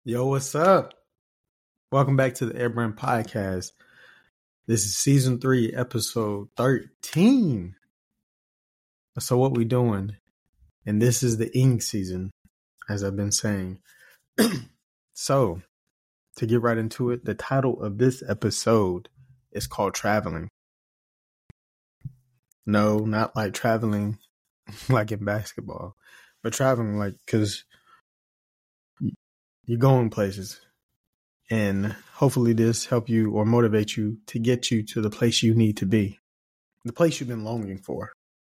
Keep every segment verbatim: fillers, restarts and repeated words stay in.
Yo, what's up? Welcome back to the Airbrand Podcast. This is season three, episode thirteen. So what we doing? And this is the ing season, as I've been saying. So, to get right into it, the title of this episode is called Traveling. No, not like traveling like in basketball, but traveling like because you're going places. And hopefully this help you or motivate you to get you to the place you need to be. The place you've been longing for.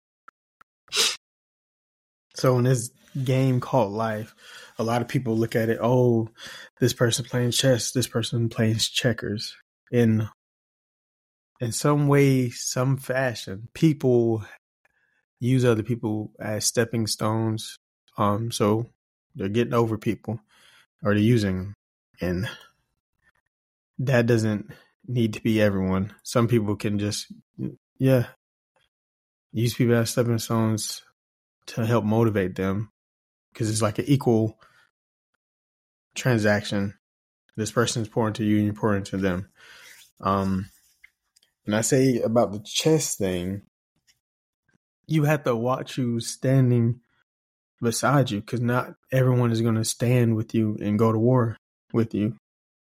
So in this game called life, a lot of people look at it, oh, this person playing chess, this person playing checkers. In in some way, some fashion, people use other people as stepping stones. Um, so they're getting over people or they're using them. And that doesn't need to be everyone. Some people can just, yeah, use people as stepping stones to help motivate them because it's like an equal transaction. This person's pouring to you and you're pouring to them. Um, and I say about the chess thing, you have to watch you standing beside you because not everyone is going to stand with you and go to war with you.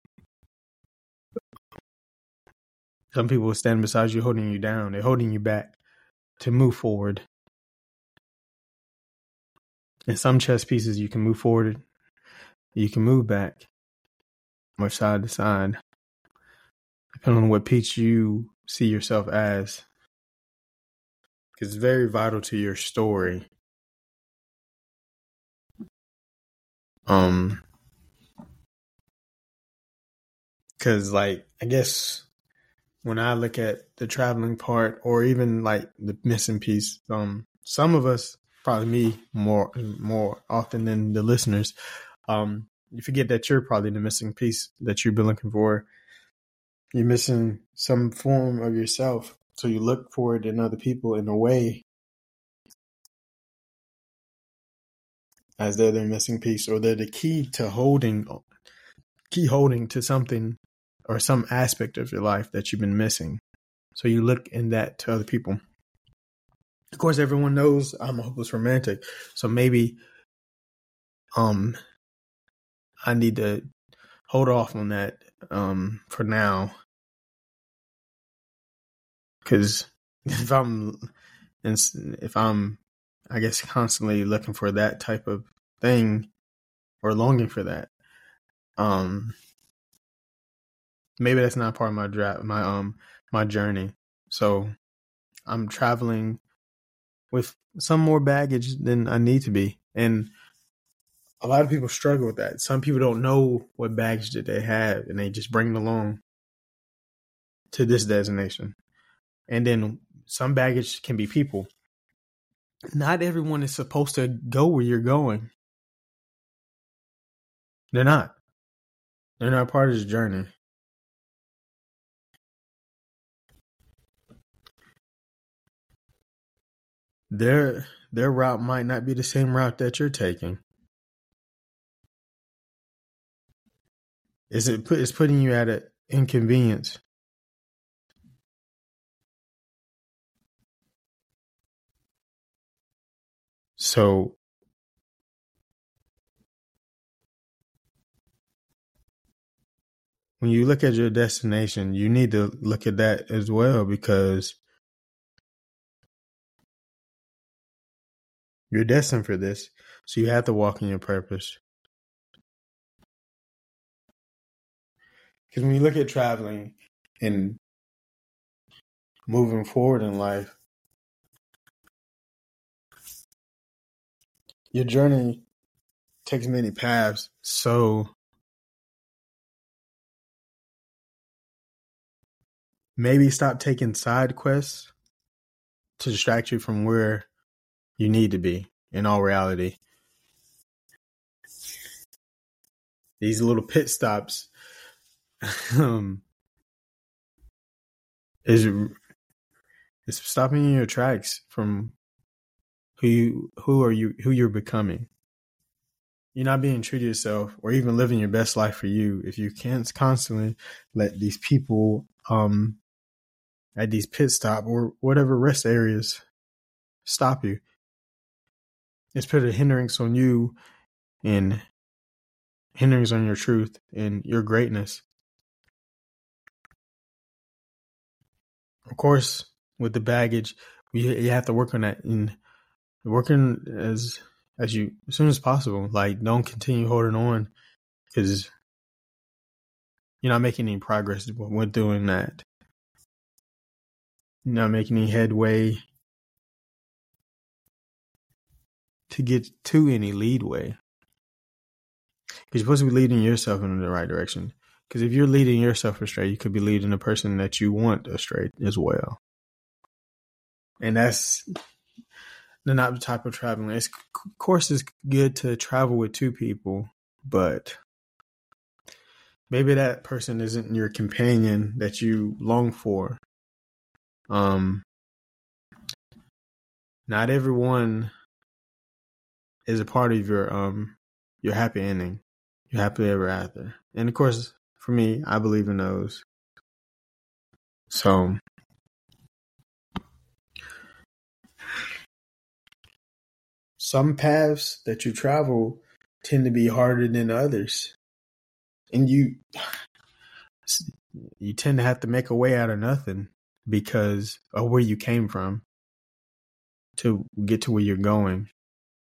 Some people will stand beside you holding you down. They're holding you back to move forward. In some chess pieces, you can move forward. You can move back or side to side, depending on what piece you see yourself as. Because it's very vital to your story. Um, because like, I guess when I look at the traveling part or even like the missing piece, um, some of us, probably me more, more often than the listeners, um, you forget that you're probably the missing piece that you've been looking for. You're missing some form of yourself. So you look for it in other people in a way as they're the missing piece or they're the key to holding, key holding to something or some aspect of your life that you've been missing. So you look in that to other people. Of course, everyone knows I'm a hopeless romantic. So maybe um, I need to hold off on that um, for now. Because if I'm, if I'm, I guess, constantly looking for that type of thing or longing for that, um, maybe that's not part of my draft, my um, my journey. So I'm traveling with some more baggage than I need to be, and a lot of people struggle with that. Some people don't know what baggage that they have, and they just bring it along to this destination. And then some baggage can be people. Not everyone is supposed to go where you're going. They're not. They're not part of this journey. Their their route might not be the same route that you're taking. Is it put? It's putting you at an inconvenience. So when you look at your destination, you need to look at that as well because you're destined for this. So you have to walk in your purpose. Because when you look at traveling and moving forward in life, your journey takes many paths. So maybe stop taking side quests to distract you from where you need to be in all reality. These little pit stops um, is is stopping you in your tracks from who you who are you who you're becoming. you're not being true to yourself or even living your best life for you if you can't constantly let these people um at these pit stop or whatever rest areas stop you. It's put a hindrance on you and hindrance on your truth and your greatness. Of course, with the baggage, you, you have to work on that and working as as you as soon as possible. Like, don't continue holding on because you're not making any progress with doing that. You're not making any headway to get to any leadway. Because you're supposed to be leading yourself in the right direction. Because if you're leading yourself astray, you could be leading the person that you want astray as well. And that's not the type of traveling. It's, of course, it's good to travel with two people, but maybe that person isn't your companion that you long for. Um, not everyone is a part of your um your happy ending, your happily ever after. And of course, for me, I believe in those. So some paths that you travel tend to be harder than others. And you you tend to have to make a way out of nothing because of where you came from to get to where you're going.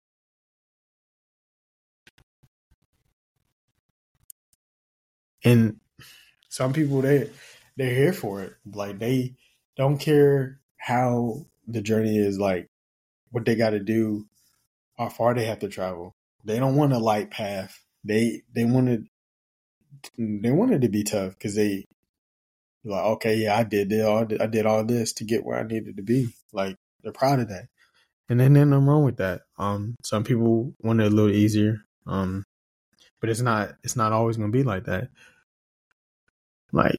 And some people, they they're here for it. Like, they don't care how the journey is, like what they got to do, how far they have to travel. They don't want a light path. They they wanted they wanted to be tough because they like, okay, yeah, I did all I did all this to get where I needed to be. Like, they're proud of that, and then there's nothing wrong with that. Um, some people want it a little easier. Um, but it's not it's not always going to be like that. Like,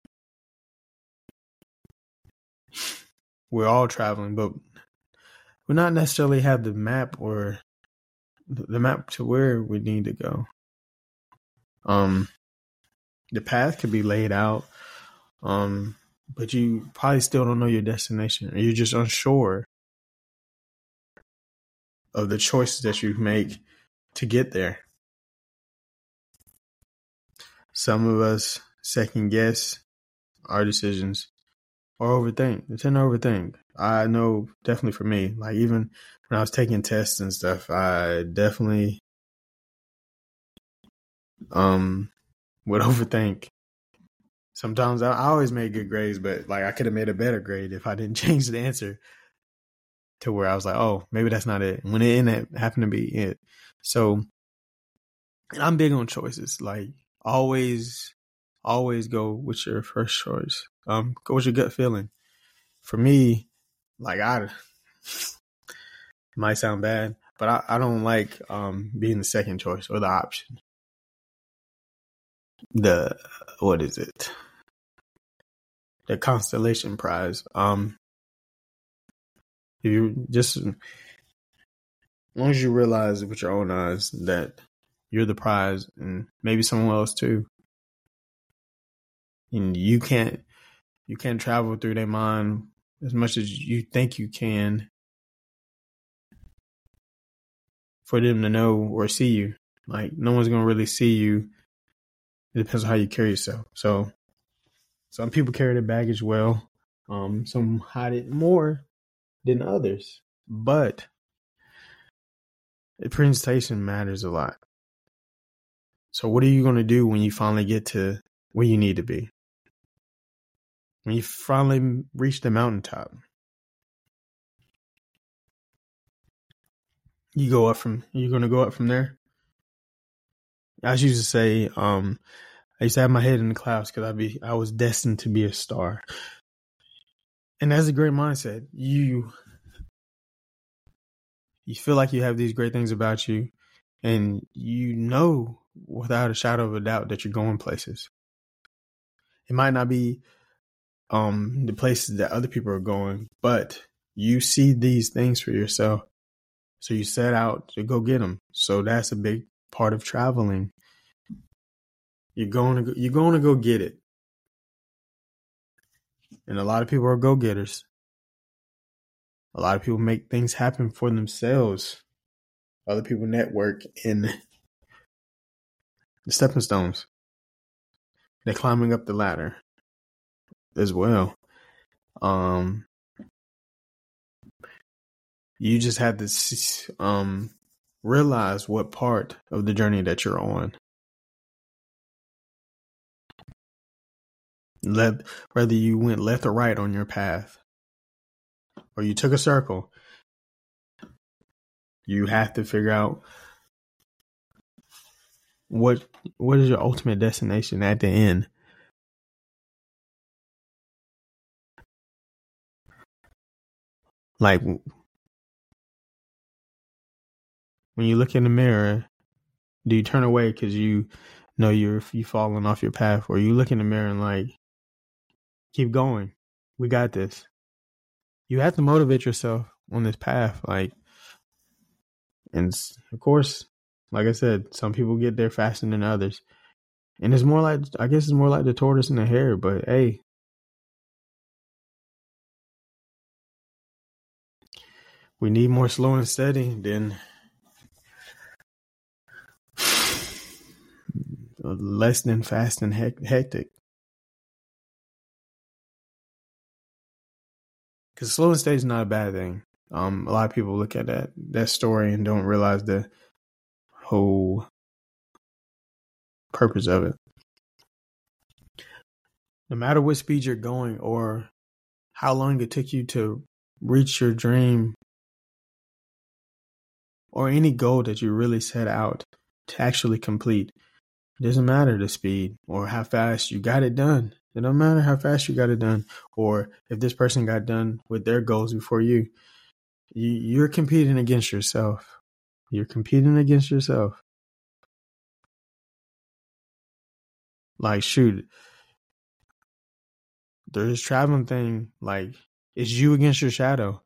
we're all traveling, but we not necessarily have the map or the map to where we need to go. Um, the path could be laid out, um, but you probably still don't know your destination, or you're just unsure of the choices that you make to get there. Some of us second guess our decisions or overthink. They tend to overthink. I know definitely for me, like even when I was taking tests and stuff, I definitely um would overthink. Sometimes I, I always made good grades, but like I could have made a better grade if I didn't change the answer to where I was like, oh, maybe that's not it. When it ended up happened to be it. So, and I'm big on choices. Like, always, always go with your first choice. Um, go with your gut feeling. For me, like, I it might sound bad, but I, I don't like um being the second choice or the option. The what is it? The constellation prize. Um, if you just as long as you realize with your own eyes that you're the prize, and maybe someone else too, and you can't you can't travel through their mind as much as you think you can for them to know or see you. Like, no one's gonna really see you. It depends on how you carry yourself. So some people carry their baggage well. Um, some hide it more than others. But the presentation matters a lot. So what are you going to do when you finally get to where you need to be? When you finally reach the mountaintop? You go up from, you're going to go up from there? I used to say, um, I used to have my head in the clouds because I be I was destined to be a star. And that's a great mindset. You you feel like you have these great things about you, and you know without a shadow of a doubt that you're going places. It might not be um the places that other people are going, but you see these things for yourself. So you set out to go get them. So that's a big part of traveling. You're going to go, you're going to go get it. And a lot of people are go-getters. A lot of people make things happen for themselves. Other people network in the stepping stones. They're climbing up the ladder as well. Um, you just have to um, realize what part of the journey that you're on. Let, whether you went left or right on your path, or you took a circle, you have to figure out what what is your ultimate destination at the end. Like when you look in the mirror, do you turn away because you know you're you falling off your path, or you look in the mirror and like, keep going, we got this? You have to motivate yourself on this path, like, and of course, like I said, some people get there faster than others, and it's more like, I guess it's more like the tortoise and the hare. But hey, we need more slow and steady than less than fast and hectic. Because slow and steady is not a bad thing. Um, a lot of people look at that that story and don't realize the whole purpose of it. No matter what speed you're going or how long it took you to reach your dream or any goal that you really set out to actually complete, it doesn't matter the speed or how fast you got it done. It don't matter how fast you got it done, or if this person got done with their goals before you. you you're competing against yourself. You're competing against yourself. Like, shoot, there's this traveling thing. Like, it's you against your shadow.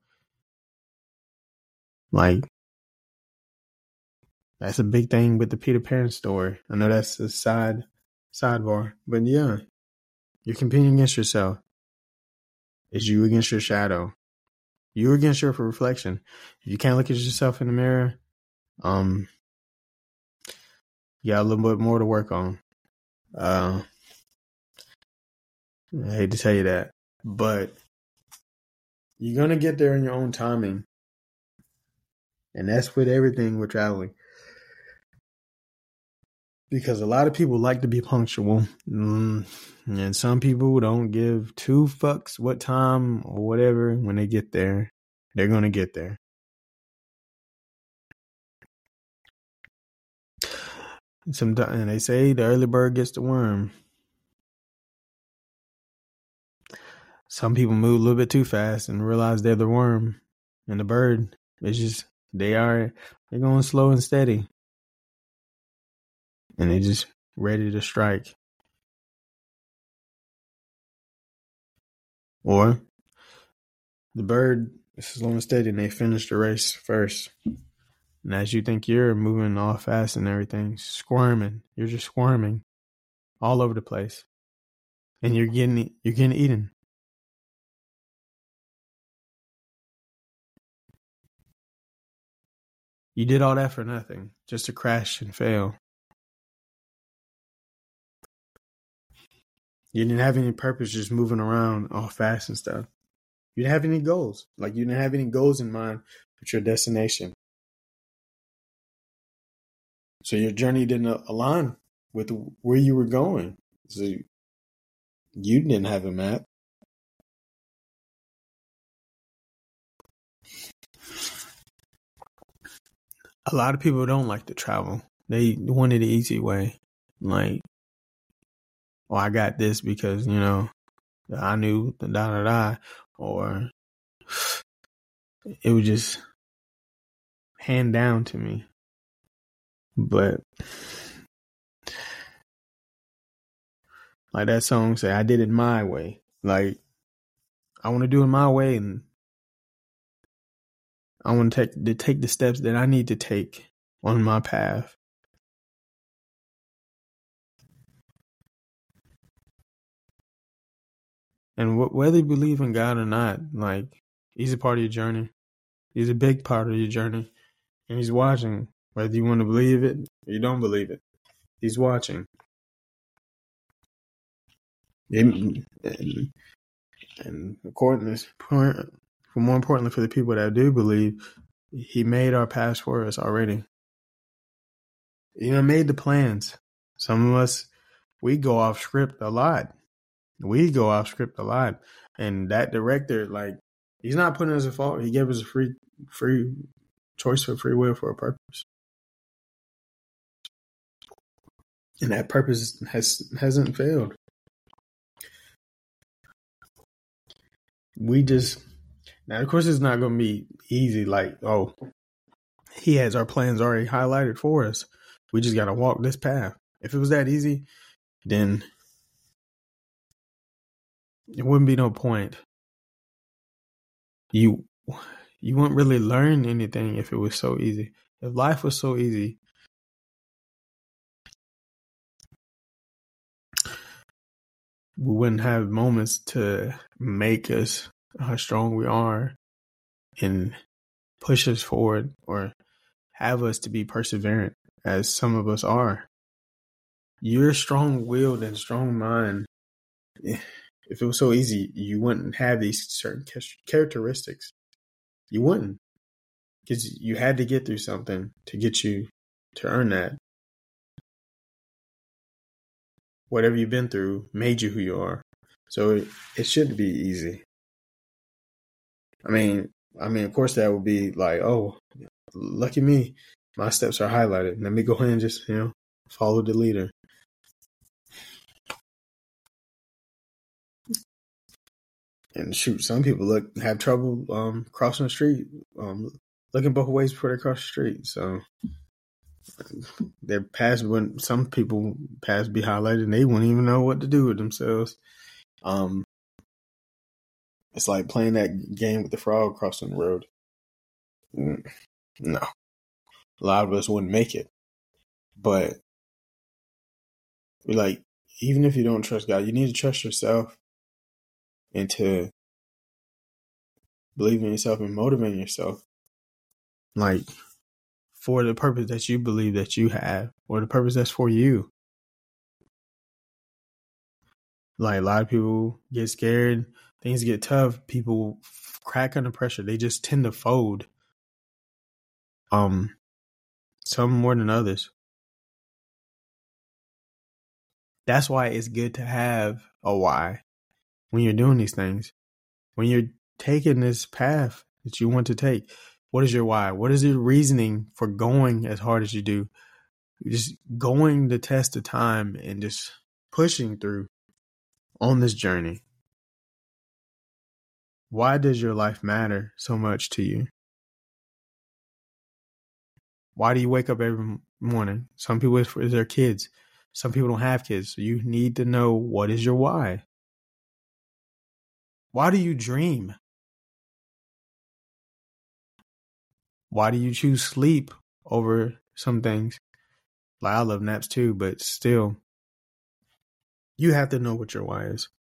Like, that's a big thing with the Peter Pan story. I know that's a side sidebar, but yeah. You're competing against yourself. It's you against your shadow. You against your reflection. If you can't look at yourself in the mirror, um, you got a little bit more to work on. Uh, I hate to tell you that, but you're going to get there in your own timing. And that's with everything with traveling. Because a lot of people like to be punctual, mm, and some people don't give two fucks what time or whatever. When they get there, they're going to get there. Sometimes, and they say the early bird gets the worm. Some people move a little bit too fast and realize they're the worm, and the bird is just, they are, they're going slow and steady. And they just ready to strike. Or the bird is slow and steady and they finish the race first. And as you think you're moving all fast and everything, squirming, you're just squirming all over the place. And you're getting you're getting eaten. You did all that for nothing, just to crash and fail. You didn't have any purpose, just moving around all fast and stuff. You didn't have any goals. Like, you didn't have any goals in mind with your destination. So your journey didn't align with where you were going. So you didn't have a map. A lot of people don't like to travel. They wanted the easy way. Like, oh, I got this because, you know, I knew the da da da, or it was just hand down to me. But like that song say, I did it my way. Like, I want to do it my way, and I want to take to take the steps that I need to take on my path And wh- whether you believe in God or not, like, he's a part of your journey. He's a big part of your journey. And he's watching, whether you want to believe it or you don't believe it. He's watching. And, and, and according to, for more importantly, for the people that do believe, he made our past for us already. You know, made the plans. Some of us, we go off script a lot. We go off script a lot. And that director, like, he's not putting us at fault. He gave us a free free choice for free will for a purpose. And that purpose has hasn't failed. We just now, of course, it's not going to be easy. Like, oh, he has our plans already highlighted for us. We just got to walk this path. If it was that easy, then it wouldn't be no point. You you wouldn't really learn anything if it was so easy. If life was so easy, we wouldn't have moments to make us how strong we are and push us forward or have us to be perseverant as some of us are. You're strong-willed and strong-minded. If it was so easy, you wouldn't have these certain characteristics. You wouldn't. Because you had to get through something to get you to earn that. Whatever you've been through made you who you are. So it, it shouldn't be easy. I mean, I mean, of course that would be like, oh, lucky me. My steps are highlighted. Let me go ahead and just, you know, follow the leader. And shoot, some people look have trouble um, crossing the street, um, looking both ways before they cross the street. So their past, when some people past be highlighted, and they wouldn't even know what to do with themselves. Um, it's like playing that game with the frog crossing the road. No, a lot of us wouldn't make it. But like, even if you don't trust God, you need to trust yourself and to believe in yourself and motivate yourself. Like, for the purpose that you believe that you have, or the purpose that's for you. Like, a lot of people get scared, things get tough, people crack under pressure. They just tend to fold. Um, some more than others. That's why it's good to have a why when you're doing these things. When you're taking this path that you want to take, what is your why? What is your reasoning for going as hard as you do? Just going the test of time and just pushing through on this journey. Why does your life matter so much to you? Why do you wake up every morning? Some people, it's for their kids. Some people don't have kids. So you need to know, what is your why? Why do you dream? Why do you choose sleep over some things? Like, I love naps too, but still, you have to know what your why is.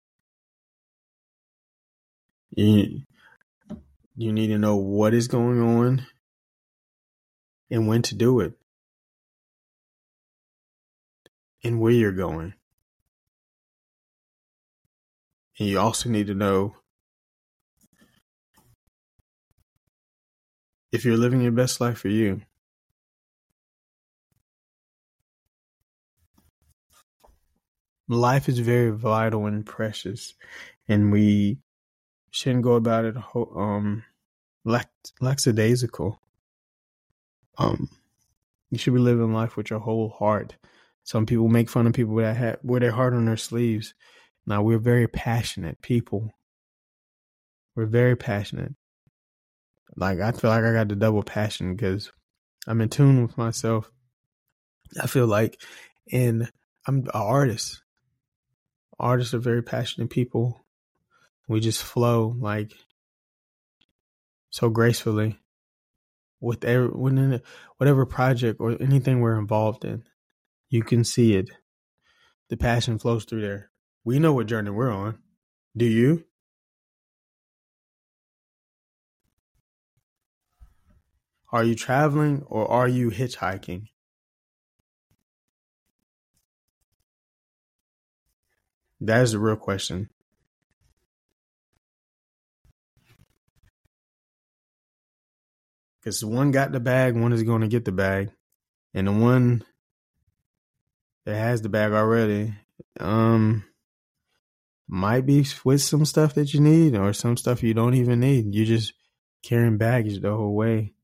You, you need to know what is going on and when to do it and where you're going. And you also need to know if you're living your best life for you. Life is very vital and precious, and we shouldn't go about it um lax- lackadaisical. Um, you should be living life with your whole heart. Some people make fun of people that have, wear their heart on their sleeves. Now, we're very passionate people. We're very passionate. Like, I feel like I got the double passion because I'm in tune with myself. I feel like, and I'm an artist. Artists are very passionate people. We just flow like so gracefully with every, whatever project or anything we're involved in. You can see it. The passion flows through there. We know what journey we're on. Do you? Are you traveling or are you hitchhiking? That is the real question. Because one got the bag, one is going to get the bag. And the one that has the bag already, um, might be with some stuff that you need or some stuff you don't even need. You're just carrying baggage the whole way.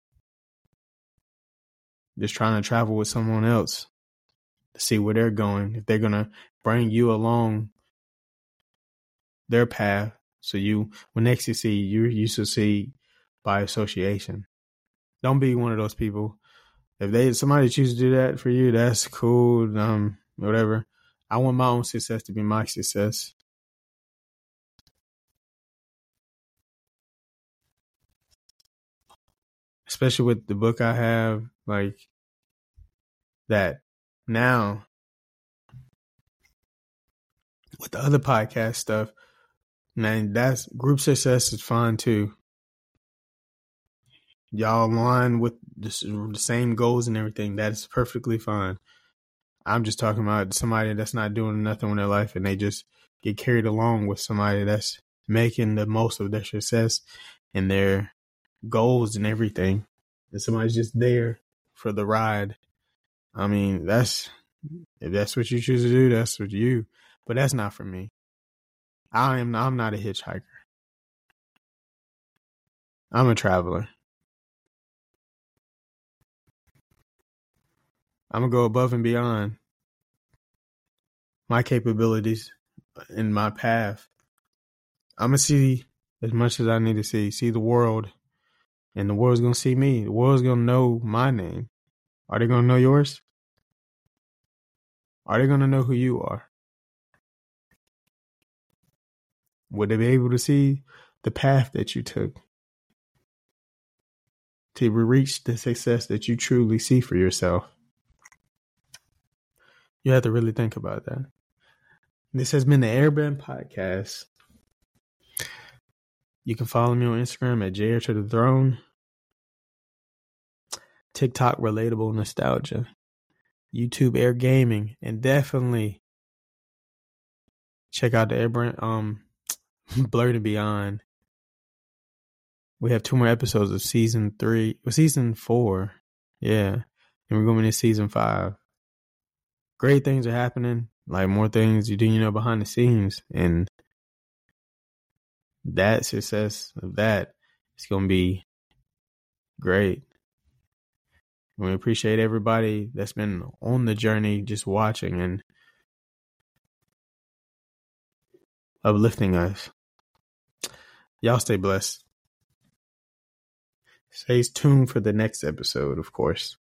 Just trying to travel with someone else to see where they're going. If they're going to bring you along their path. So you, when next you see, you, you succeed by association. Don't be one of those people. If they somebody chooses to do that for you, that's cool. Um, whatever. I want my own success to be my success. Especially with the book I have, like that now. With the other podcast stuff, man, that's group success is fine too. Y'all align with the same goals and everything. That is perfectly fine. I'm just talking about somebody that's not doing nothing with their life and they just get carried along with somebody that's making the most of their success and their goals and everything. And somebody's just there for the ride. I mean, that's, if that's what you choose to do, that's what you, but that's not for me. I am, I'm not a hitchhiker. I'm a traveler. I'm going to go above and beyond my capabilities and my path. I'm going to see as much as I need to see, see the world, and the world's going to see me. The world's going to know my name. Are they going to know yours? Are they going to know who you are? Would they be able to see the path that you took to reach the success that you truly see for yourself? You have to really think about that. This has been the Airband Podcast. You can follow me on Instagram at J R to the Throne. TikTok Relatable Nostalgia. YouTube Air Gaming. And definitely check out the Airband um Blurred and Beyond. We have two more episodes of season three. Well, season four. Yeah. And we're going into season five. Great things are happening. Like more things you do, you know, behind the scenes. And that success of that is going to be great. We appreciate everybody that's been on the journey, just watching and uplifting us. Y'all stay blessed. Stay tuned for the next episode, of course.